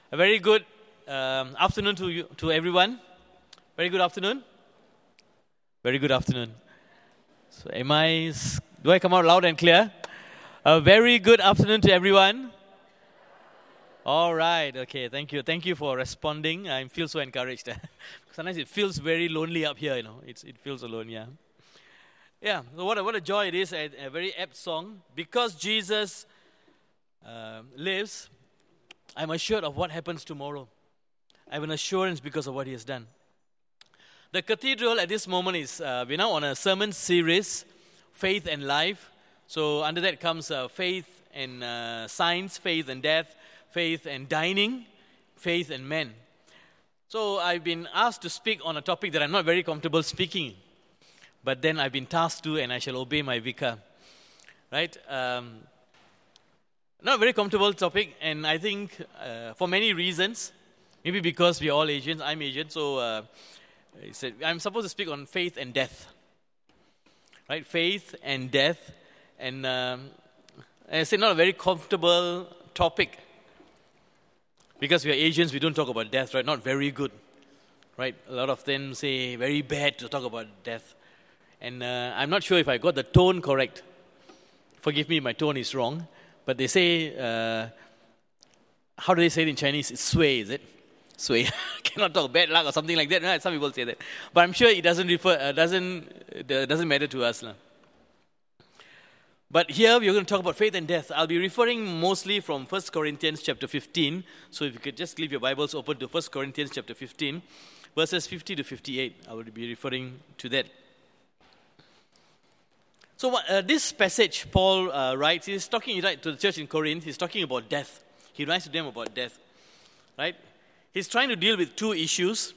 A very good afternoon to you, to everyone. Very good afternoon. Very good afternoon. So, do I come out loud and clear? A very good afternoon to everyone. All right. Okay. Thank you. Thank you for responding. I feel so encouraged. Sometimes it feels very lonely up here. It feels alone. Yeah. Yeah. So what a joy it is. A very apt song. Because Jesus lives, I'm assured of what happens tomorrow. I have an assurance because of what He has done. The cathedral at this moment is, we're now on a sermon series, Faith and Life. So under that comes faith and science, faith and death, faith and dining, faith and men. So I've been asked to speak on a topic that I'm not very comfortable speaking. But then I've been tasked to, and I shall obey my vicar. Right? Not a very comfortable topic, and I think for many reasons, maybe because we are all Asians, I'm Asian, so I'm supposed to speak on faith and death. Right? Faith and death, and I say not a very comfortable topic. Because we are Asians, we don't talk about death, right? Not very good. Right? A lot of them say very bad to talk about death. And I'm not sure if I got the tone correct. Forgive me if my tone is wrong. But they say, how do they say it in Chinese? It's sway, is it? Sway. Cannot talk bad luck or something like that. Right? Some people say that. But I'm sure it doesn't matter to us. But here we're going to talk about faith and death. I'll be referring mostly from 1 Corinthians chapter 15. So if you could just leave your Bibles open to 1 Corinthians chapter 15, verses 50 to 58. I will be referring to that. So this passage, Paul writes, he's talking to the church in Corinth, he's talking about death. He writes to them about death. Right? He's trying to deal with two issues.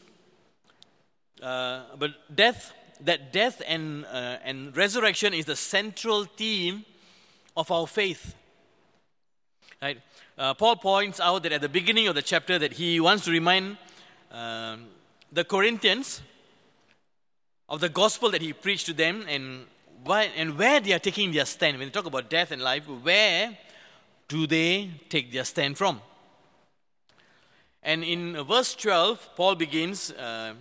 But death and resurrection is the central theme of our faith. Right? Paul points out that at the beginning of the chapter that he wants to remind the Corinthians of the gospel that he preached to them and where they are taking their stand. When they talk about death and life, where do they take their stand from? And in verse 12, Paul begins to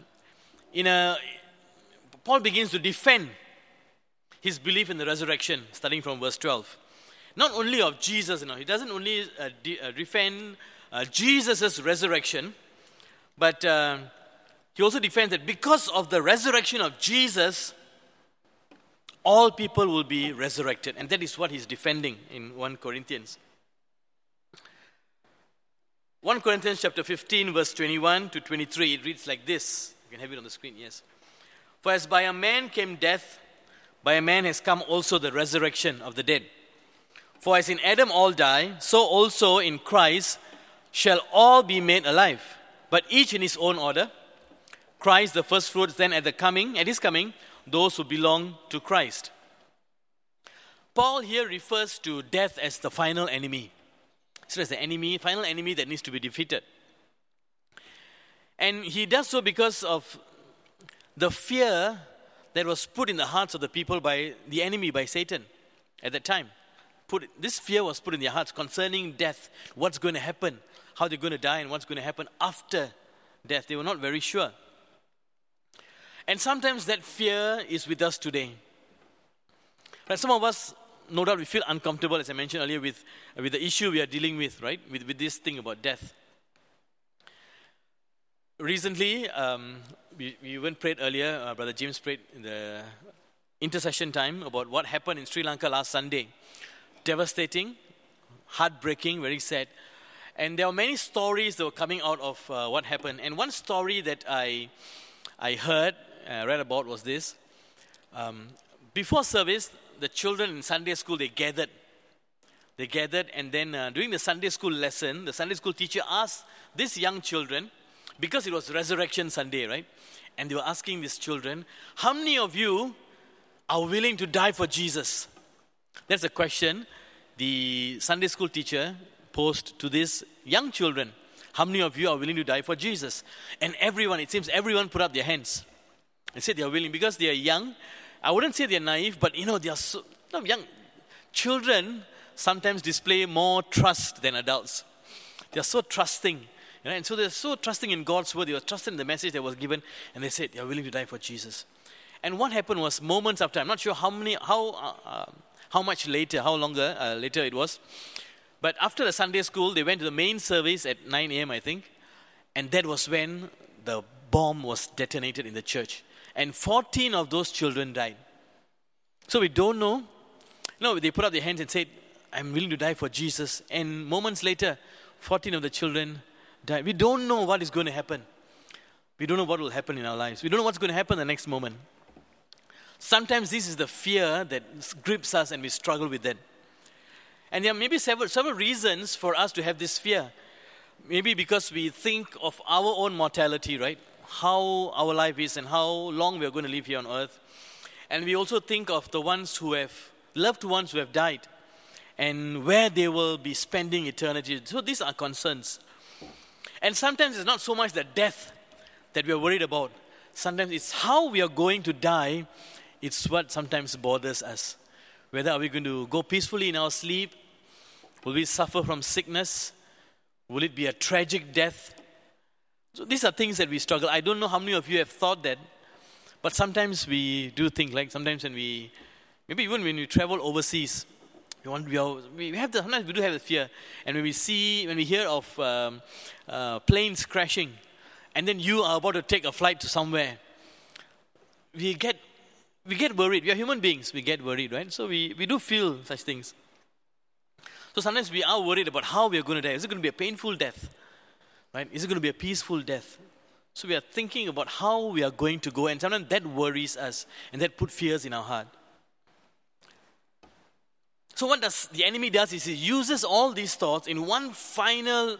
defend his belief in the resurrection, starting from verse 12. Not only of Jesus, he doesn't only defend Jesus' resurrection, but he also defends that because of the resurrection of Jesus, all people will be resurrected. And that is what he's defending in 1 Corinthians. 1 Corinthians chapter 15, verse 21 to 23, it reads like this. You can have it on the screen, yes. For as by a man came death, by a man has come also the resurrection of the dead. For as in Adam all die, so also in Christ shall all be made alive, but each in his own order. Christ the first fruits, then at his coming, those who belong to Christ. Paul here refers to death as the final enemy. So it's the final enemy that needs to be defeated. And he does so because of the fear that was put in the hearts of the people by the enemy, by Satan, at that time. This fear was put in their hearts concerning death, what's going to happen, how they're going to die, and what's going to happen after death. They were not very sure. And sometimes that fear is with us today. But some of us, no doubt, we feel uncomfortable, as I mentioned earlier, with the issue we are dealing with, right? With this thing about death. Recently, we even prayed earlier, Brother James prayed in the intercession time about what happened in Sri Lanka last Sunday. Devastating, heartbreaking, very sad. And there were many stories that were coming out of what happened. And one story that I read about was this. Before service, the children in Sunday school, they gathered. And then during the Sunday school lesson, the Sunday school teacher asked these young children, because it was Resurrection Sunday, right? And they were asking these children, how many of you are willing to die for Jesus? That's a question the Sunday school teacher posed to these young children. How many of you are willing to die for Jesus? And it seems everyone put up their hands. They said they are willing because they are young. I wouldn't say they're naive, but they are so young. Children sometimes display more trust than adults. They are so trusting. And so they're so trusting in God's word. They were trusting in the message that was given. And they said, they're willing to die for Jesus. And what happened was moments after, I'm not sure how much later, how longer later it was. But after the Sunday school, they went to the main service at 9 a.m., I think. And that was when the bomb was detonated in the church. And 14 of those children died. So we don't know. No, they put up their hands and said, I'm willing to die for Jesus. And moments later, 14 of the children died. We don't know what is going to happen. We don't know what will happen in our lives. We don't know what's going to happen the next moment. Sometimes this is the fear that grips us and we struggle with that. And there are maybe several reasons for us to have this fear. Maybe because we think of our own mortality, right? How our life is and how long we are going to live here on earth. And we also think of the ones who have, loved ones who have died and where they will be spending eternity. So these are concerns. And sometimes it's not so much the death that we are worried about. Sometimes it's how we are going to die. It's what sometimes bothers us. Whether are we going to go peacefully in our sleep? Will we suffer from sickness? Will it be a tragic death? So these are things that we struggle. I don't know how many of you have thought that, but sometimes we do think, like sometimes when we, maybe even when we travel overseas, sometimes we do have the fear. And when we hear of planes crashing, and then you are about to take a flight to somewhere, we get worried. We are human beings. We get worried, right? So we do feel such things. So sometimes we are worried about how we are going to die. Is it going to be a painful death? Right? Is it going to be a peaceful death? So we are thinking about how we are going to go, and sometimes that worries us, and that puts fears in our heart. So what the enemy does is he uses all these thoughts in one final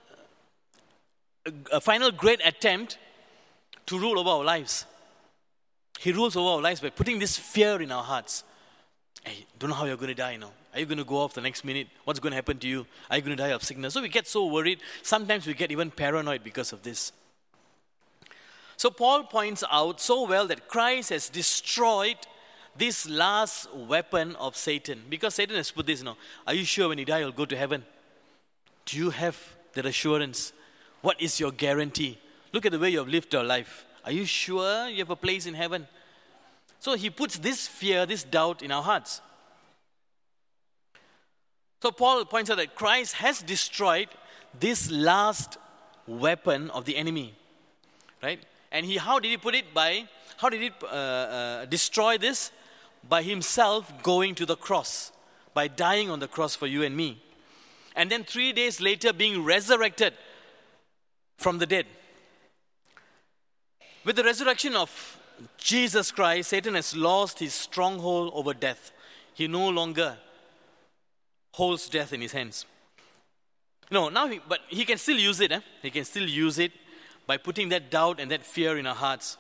great attempt to rule over our lives. He rules over our lives by putting this fear in our hearts. Hey, don't know how you're going to die now. Are you going to go off the next minute? What's going to happen to you? Are you going to die of sickness? So we get so worried. Sometimes we get even paranoid because of this. So Paul points out so well that Christ has destroyed this last weapon of Satan. Because Satan has put this, are you sure when you die you'll go to heaven? Do you have that assurance? What is your guarantee? Look at the way you have lived your life. Are you sure you have a place in heaven? So he puts this fear, this doubt in our hearts. So Paul points out that Christ has destroyed this last weapon of the enemy, right? And how did he put it? How did he destroy this? By himself going to the cross, by dying on the cross for you and me. And then 3 days later being resurrected from the dead. With the resurrection of Jesus Christ, Satan has lost his stronghold over death. He no longer holds death in his hands. But he can still use it. He can still use it by putting that doubt and that fear in our hearts.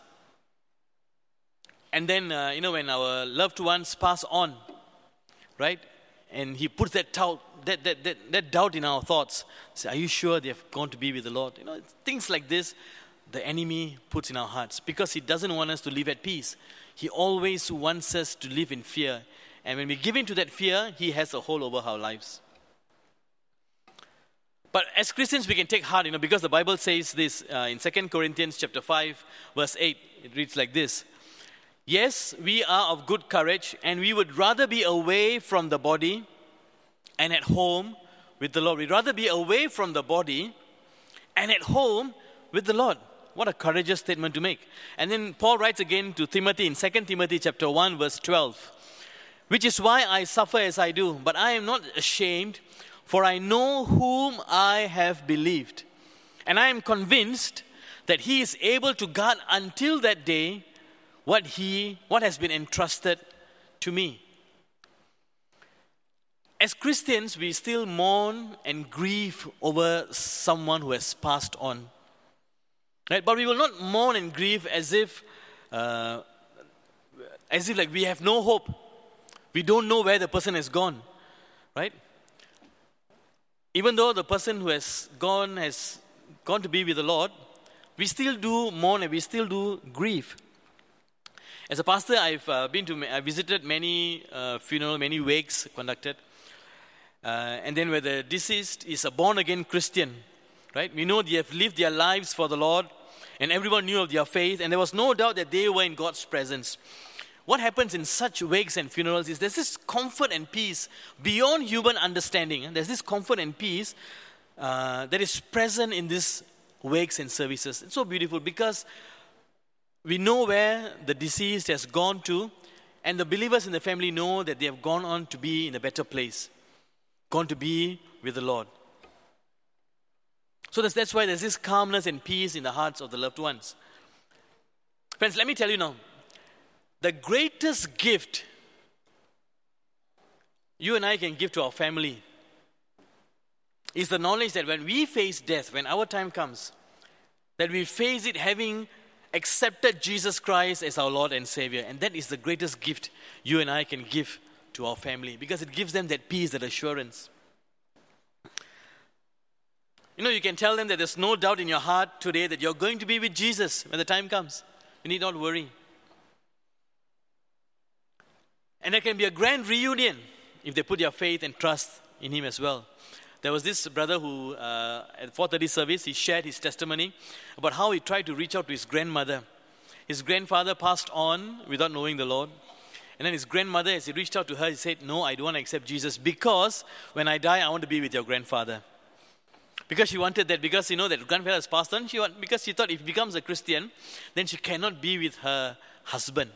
And then, when our loved ones pass on, right? And he puts that doubt in our thoughts. Say, are you sure they have gone to be with the Lord? Things like this, the enemy puts in our hearts because he doesn't want us to live at peace. He always wants us to live in fear. And when we give in to that fear, he has a hold over our lives. But as Christians, we can take heart, because the Bible says this in 2 Corinthians chapter 5, verse 8. It reads like this. Yes, we are of good courage, and we would rather be away from the body and at home with the Lord. We'd rather be away from the body and at home with the Lord. What a courageous statement to make. And then Paul writes again to Timothy in 2 Timothy chapter 1, verse 12. Which is why I suffer as I do, but I am not ashamed, for I know whom I have believed. And I am convinced that he is able to guard until that day what has been entrusted to me. As Christians, we still mourn and grieve over someone who has passed on. Right? But we will not mourn and grieve as if like we have no hope. We don't know where the person has gone, right? Even though the person who has gone to be with the Lord, we still do mourn and we still do grieve. As a pastor, I visited many funerals, many wakes conducted. And then where the deceased is a born-again Christian, right? We know they have lived their lives for the Lord, and everyone knew of their faith, and there was no doubt that they were in God's presence. What happens in such wakes and funerals is there's this comfort and peace beyond human understanding. And there's this comfort and peace that is present in these wakes and services. It's so beautiful because we know where the deceased has gone to, and the believers in the family know that they have gone on to be in a better place, gone to be with the Lord. So that's why there's this calmness and peace in the hearts of the loved ones. Friends, let me tell you now, the greatest gift you and I can give to our family is the knowledge that when we face death, when our time comes, that we face it having accepted Jesus Christ as our Lord and Savior. And that is the greatest gift you and I can give to our family, because it gives them that peace, that assurance. You know, you can tell them that there's no doubt in your heart today that you're going to be with Jesus when the time comes. You need not worry. And there can be a grand reunion if they put their faith and trust in Him as well. There was this brother who, at 4:30 service, he shared his testimony about how he tried to reach out to his grandmother. His grandfather passed on without knowing the Lord. And then his grandmother, as he reached out to her, he said, "No, I don't want to accept Jesus because when I die, I want to be with your grandfather." Because she wanted that, because you know that grandfather has passed on, because she thought if he becomes a Christian, then she cannot be with her husband.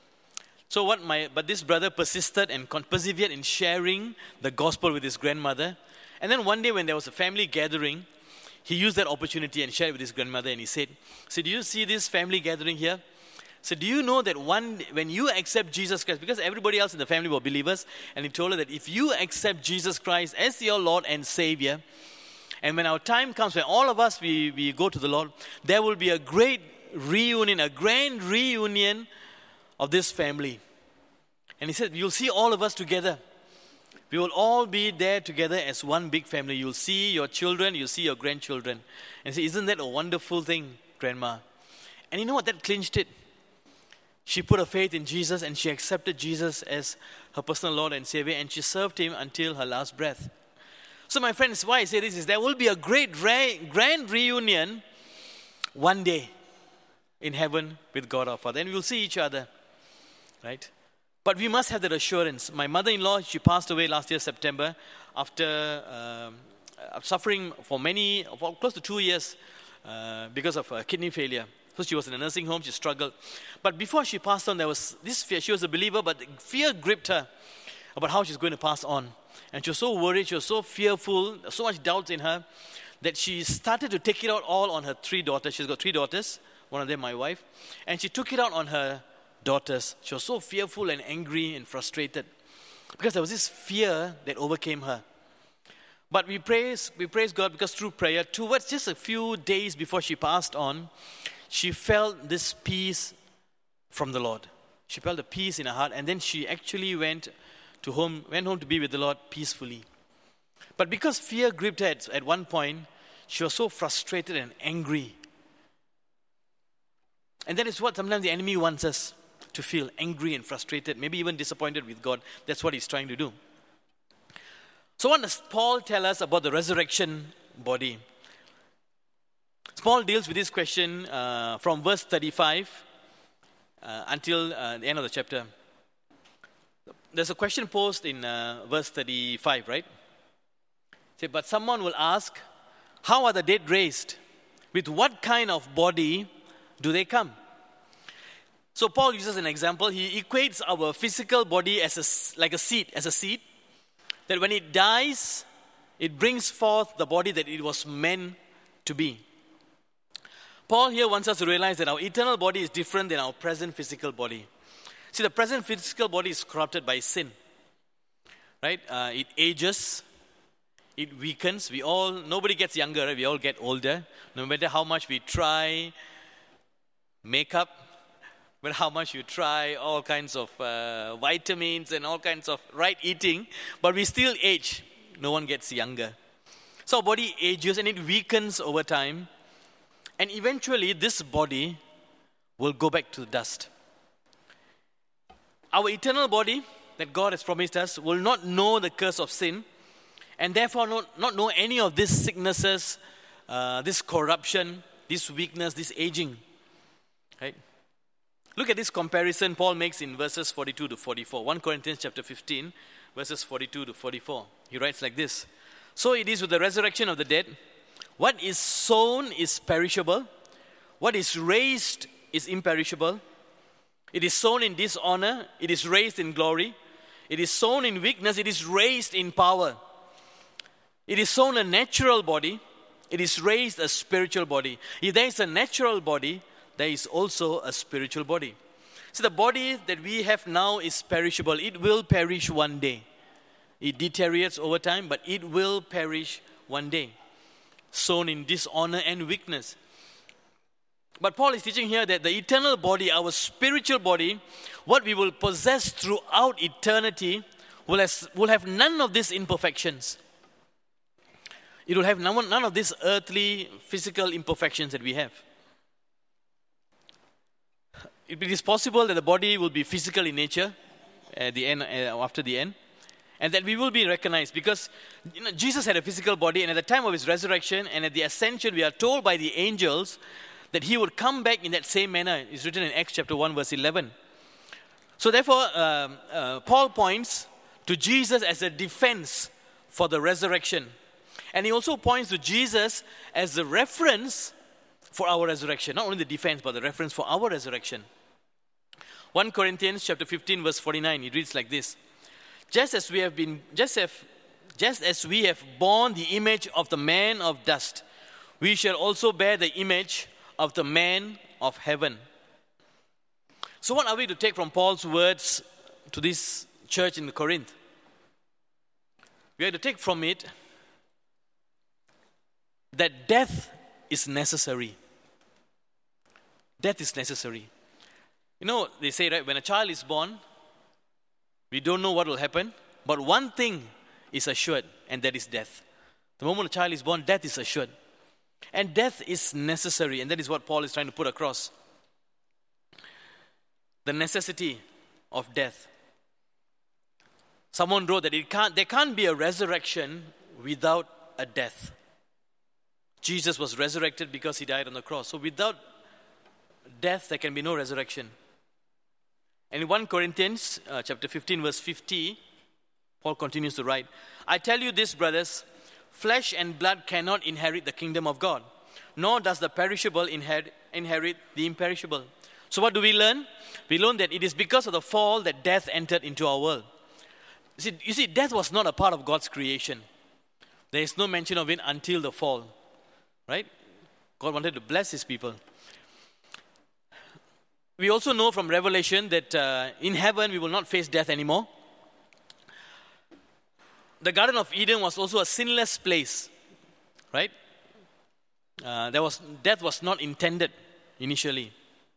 But this brother persisted and persevered in sharing the gospel with his grandmother. And then one day when there was a family gathering, he used that opportunity and shared with his grandmother, and he said, "Do you see this family gathering here? So do you know that when you accept Jesus Christ," because everybody else in the family were believers, and he told her that if you accept Jesus Christ as your Lord and Savior, and when our time comes, when all of us, we go to the Lord, there will be a great reunion, a grand reunion of this family. And he said, you'll see all of us together. We will all be there together as one big family. You'll see your children, you'll see your grandchildren. And he said, "Isn't that a wonderful thing, Grandma?" And you know what? That clinched it. She put her faith in Jesus, and she accepted Jesus as her personal Lord and Savior, and she served Him until her last breath. So my friends, why I say this is there will be a great grand reunion one day in heaven with God our Father. And we'll see each other, right? But we must have that assurance. My mother-in-law, she passed away last year, September, after suffering for close to 2 years because of kidney failure. So she was in a nursing home, she struggled. But before she passed on, there was this fear. She was a believer, but fear gripped her about how she's going to pass on. And she was so worried, she was so fearful, so much doubt in her, that she started to take it out all on her 3 daughters. She's got 3 daughters, one of them my wife. And she took it out on her daughters. She was so fearful and angry and frustrated because there was this fear that overcame her. But we praise God because through prayer, towards just a few days before she passed on, she felt this peace from the Lord. She felt the peace in her heart, and then she actually went home to be with the Lord peacefully. But because fear gripped her at one point, she was so frustrated and angry. And that is what sometimes the enemy wants us to feel, angry and frustrated, maybe even disappointed with God. That's what he's trying to do. So what does Paul tell us about the resurrection body? Paul deals with this question from verse 35 until the end of the chapter. There's a question posed in verse 35, right? Say, but someone will ask, how are the dead raised? With what kind of body do they come? So Paul uses an example. He equates our physical body as like a seed, that when it dies, it brings forth the body that it was meant to be. Paul here wants us to realize that our eternal body is different than our present physical body. See, the present physical body is corrupted by sin, right? It ages, it weakens. Nobody gets younger, right? We all get older. No matter how much we try makeup, no matter how much you try all kinds of vitamins and all kinds of right eating, but we still age. No one gets younger. So our body ages and it weakens over time. And eventually this body will go back to the dust. Our eternal body that God has promised us will not know the curse of sin, and therefore not know any of these sicknesses this corruption, this weakness, this aging. Right? Look at this comparison Paul makes in verses 42 to 44. 1 Corinthians chapter 15, verses 42 to 44. He writes like this. So it is with the resurrection of the dead. What is sown is perishable. What is raised is imperishable. It is sown in dishonor. It is raised in glory. It is sown in weakness. It is raised in power. It is sown a natural body. It is raised a spiritual body. If there is a natural body, there is also a spiritual body. So the body that we have now is perishable. It will perish one day. It deteriorates over time, but it will perish one day. Sown in dishonor and weakness. But Paul is teaching here that the eternal body, our spiritual body, what we will possess throughout eternity, will have none of these imperfections. It will have none of these earthly, physical imperfections that we have. It is possible that the body will be physical in nature at the end, after the end, and that we will be recognized because Jesus had a physical body, and at the time of his resurrection and at the ascension, we are told by the angels that he would come back in that same manner. It's written in Acts chapter 1, verse 11. So therefore, Paul points to Jesus as a defense for the resurrection. And he also points to Jesus as the reference for our resurrection. Not only the defense, but the reference for our resurrection. 1 Corinthians chapter 15, verse 49, it reads like this. Just as we have borne the image of the man of dust, we shall also bear the image of the man of heaven. So what are we to take from Paul's words to this church in Corinth? We are to take from it that death is necessary. Death is necessary. They say, right, when a child is born, we don't know what will happen, but one thing is assured, and that is death. The moment a child is born, death is assured. And death is necessary, and that is what Paul is trying to put across. The necessity of death. Someone wrote that there can't be a resurrection without a death. Jesus was resurrected because he died on the cross. So without death, there can be no resurrection. And in 1 Corinthians chapter 15, verse 50, Paul continues to write, I tell you this, brothers, flesh and blood cannot inherit the kingdom of God, nor does the perishable inherit the imperishable. So what do we learn? We learn that it is because of the fall that death entered into our world. You see, death was not a part of God's creation. There is no mention of it until the fall. Right? God wanted to bless his people. We also know from Revelation that in heaven we will not face death anymore. The Garden of Eden was also a sinless place. Right? Death was not intended initially.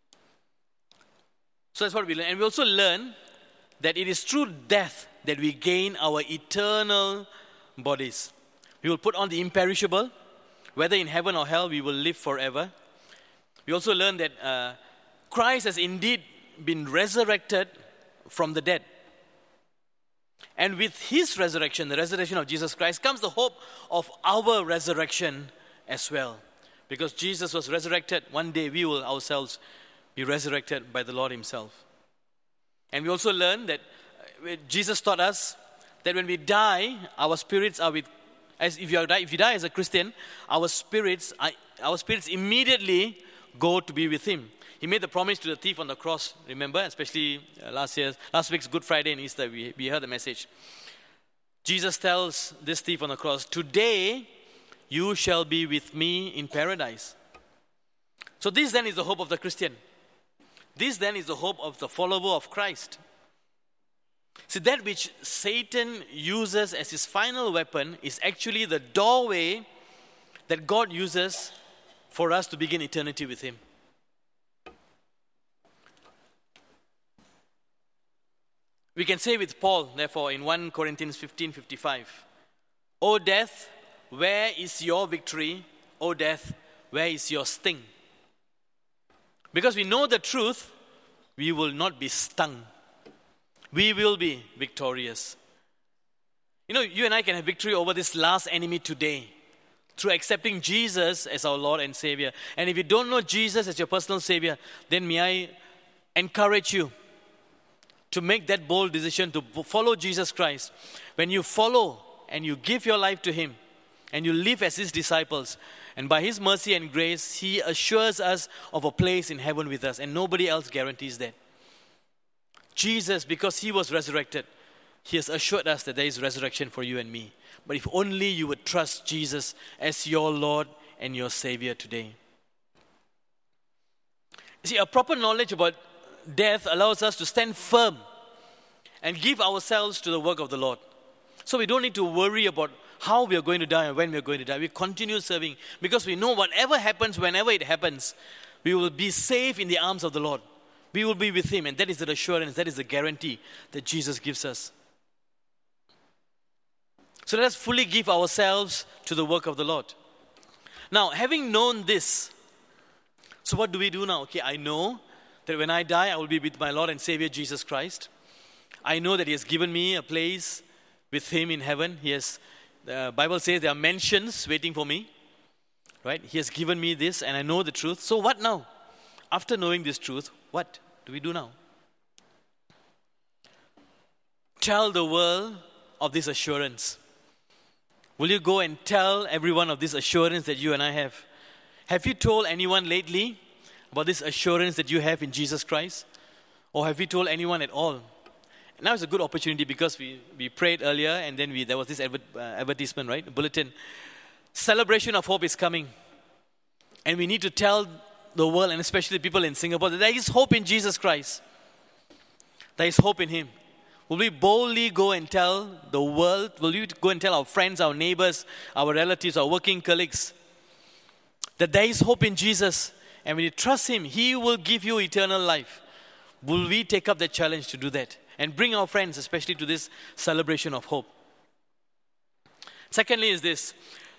So that's what we learn. And we also learn that it is through death that we gain our eternal bodies. We will put on the imperishable. Whether in heaven or hell, we will live forever. We also learn that Christ has indeed been resurrected from the dead. And with his resurrection, the resurrection of Jesus Christ, comes the hope of our resurrection as well. Because Jesus was resurrected, one day we will ourselves be resurrected by the Lord himself. And we also learn that Jesus taught us that when we die, our spirits are with, as if you die as a Christian, our spirits immediately go to be with him. He made the promise to the thief on the cross, remember, especially last week's Good Friday and Easter, we heard the message. Jesus tells this thief on the cross, today you shall be with me in paradise. So this then is the hope of the Christian. This then is the hope of the follower of Christ. See, that which Satan uses as his final weapon is actually the doorway that God uses for us to begin eternity with him. We can say with Paul, therefore, in 1 Corinthians 15:55, O death, where is your victory? O death, where is your sting? Because we know the truth, we will not be stung. We will be victorious. You know, you and I can have victory over this last enemy today. through accepting Jesus as our Lord and Savior. And if you don't know Jesus as your personal Savior, then may I encourage you to make that bold decision to follow Jesus Christ. When you follow and you give your life to Him and you live as His disciples, and by His mercy and grace, He assures us of a place in heaven with us, and nobody else guarantees that. Jesus, because He was resurrected, He has assured us that there is resurrection for you and me. But if only you would trust Jesus as your Lord and your Savior today. See, a proper knowledge about death allows us to stand firm and give ourselves to the work of the Lord. So we don't need to worry about how we are going to die and when we are going to die. We continue serving because we know whatever happens, whenever it happens, we will be safe in the arms of the Lord. We will be with Him, and that is the assurance, that is the guarantee that Jesus gives us. So let us fully give ourselves to the work of the Lord. Now, having known this, so what do we do now? Okay, I know that when I die, I will be with my Lord and Savior Jesus Christ. I know that He has given me a place with Him in heaven. The Bible says there are mansions waiting for me. Right? He has given me this and I know the truth. So what now? After knowing this truth, what do we do now? Tell the world of this assurance. Will you go and tell everyone of this assurance that you and I have? Have you told anyone lately about this assurance that you have in Jesus Christ? Or have you told anyone at all? Now it's a good opportunity because we prayed earlier and then there was this advertisement, right? A bulletin. Celebration of Hope is coming. And we need to tell the world, and especially people in Singapore, that there is hope in Jesus Christ. There is hope in Him. Will we boldly go and tell the world? Will you go and tell our friends, our neighbors, our relatives, our working colleagues that there is hope in Jesus? And when you trust Him, He will give you eternal life. Will we take up the challenge to do that? And bring our friends, especially to this celebration of hope. Secondly is this.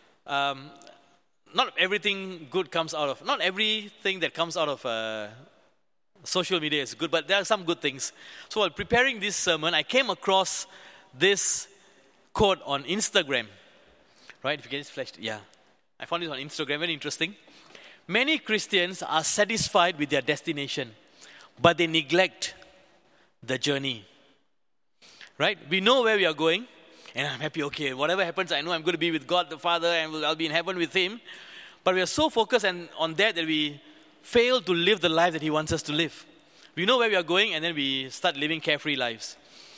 Not everything good comes out of, not everything that comes out of social media is good, but there are some good things. So while preparing this sermon, I came across this quote on Instagram. Right? If you get it flashed, yeah. I found it on Instagram, very interesting. Many Christians are satisfied with their destination, but they neglect the journey. Right? We know where we are going, and I'm happy, okay, whatever happens, I know I'm going to be with God the Father, and I'll be in heaven with Him. But we are so focused on that we fail to live the life that He wants us to live. We know where we are going, and then we start living carefree lives.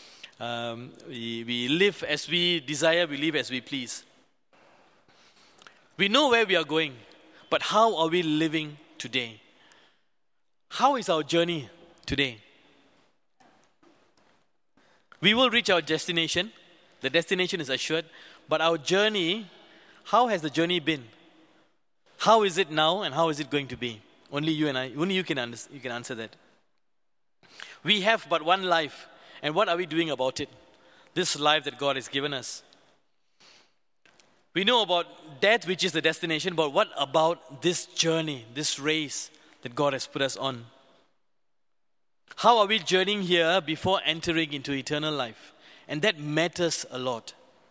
We live as we desire, we live as we please. We know where we are going, but how are we living today? How is our journey today? We will reach our destination. The destination is assured. But our journey, how has the journey been? How is it now and how is it going to be? Only you and I, only you can answer that. We have but one life. And what are we doing about it? This life that God has given us. We know about death, which is the destination, but what about this journey, this race that God has put us on? How are we journeying here before entering into eternal life? And that matters a lot.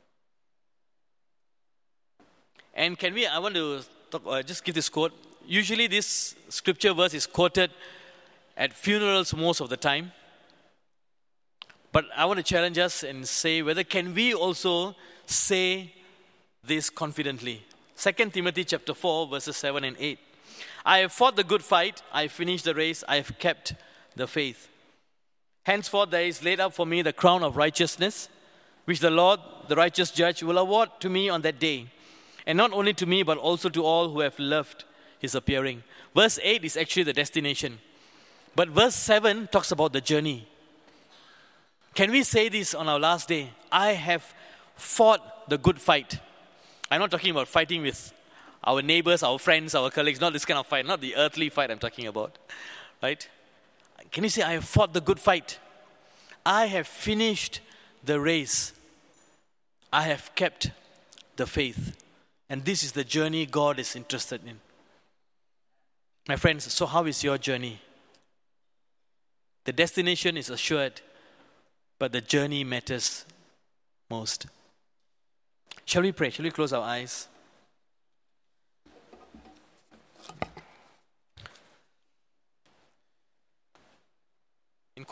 And I want to just give this quote. Usually this scripture verse is quoted at funerals most of the time. But I want to challenge us and say whether can we also say this confidently. 2 Timothy chapter 4 verses 7 and 8. I have fought the good fight, I have finished the race, I have kept the faith. Henceforth there is laid up for me the crown of righteousness, which the Lord, the righteous judge, will award to me on that day. And not only to me, but also to all who have loved His appearing. Verse 8 is actually the destination. But verse 7 talks about the journey. Can we say this on our last day? I have fought the good fight. I'm not talking about fighting with our neighbors, our friends, our colleagues. Not this kind of fight. Not the earthly fight I'm talking about. Right? Can you say, I have fought the good fight? I have finished the race. I have kept the faith. And this is the journey God is interested in. My friends, so how is your journey? The destination is assured, but the journey matters most. Shall we pray? Shall we close our eyes?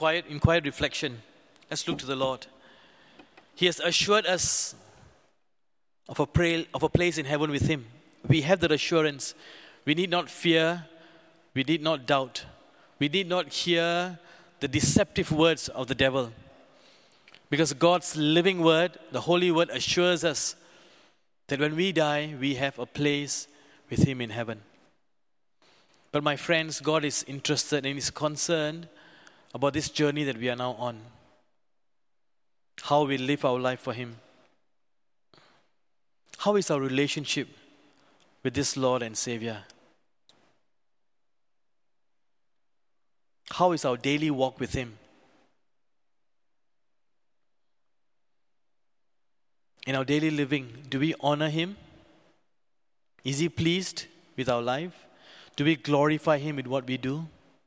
in quiet reflection, let's look to the Lord. He has assured us of a place in heaven with Him. We have that assurance. We need not fear. We need not doubt. We need not hear the deceptive words of the devil. Because God's living word, the Holy Word, assures us that when we die, we have a place with Him in heaven. But my friends, God is interested and is concerned about this journey that we are now on. How we live our life for Him. How is our relationship with this Lord and Savior? How is our daily walk with Him? In our daily living, do we honor Him? Is He pleased with our life? Do we glorify Him with what we do?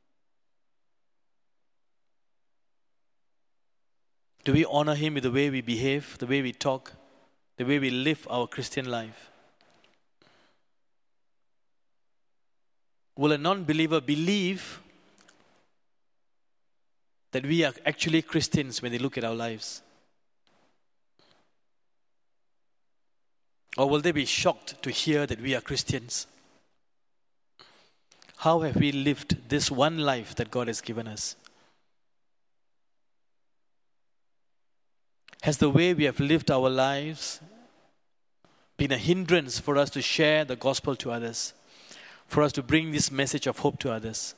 Do we honor Him with the way we behave, the way we talk, the way we live our Christian life? Will a non-believer believe that we are actually Christians when they look at our lives? Or will they be shocked to hear that we are Christians? How have we lived this one life that God has given us? Has the way we have lived our lives been a hindrance for us to share the gospel to others? For us to bring this message of hope to others?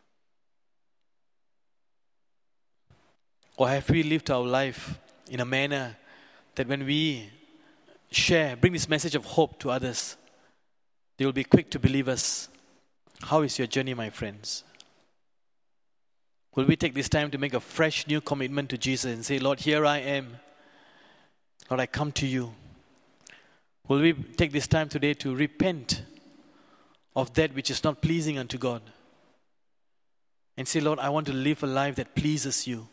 Or have we lived our life in a manner that when we bring this message of hope to others, they will be quick to believe us? How is your journey, my friends? Will we take this time to make a fresh new commitment to Jesus and say, Lord, here I am. Lord, I come to you. Will we take this time today to repent of that which is not pleasing unto God? And say, Lord, I want to live a life that pleases you.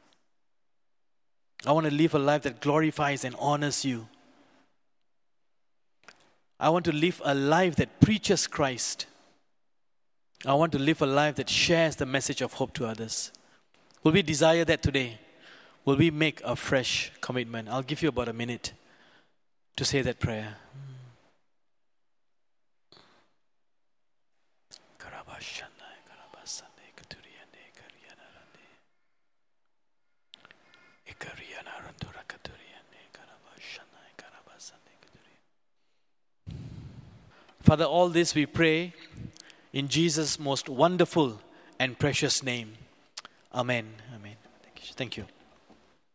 I want to live a life that glorifies and honors you. I want to live a life that preaches Christ. I want to live a life that shares the message of hope to others. Will we desire that today? Will we make a fresh commitment? I'll give you about a minute to say that prayer. Father, all this we pray in Jesus' most wonderful and precious name. Amen. Amen. Thank you.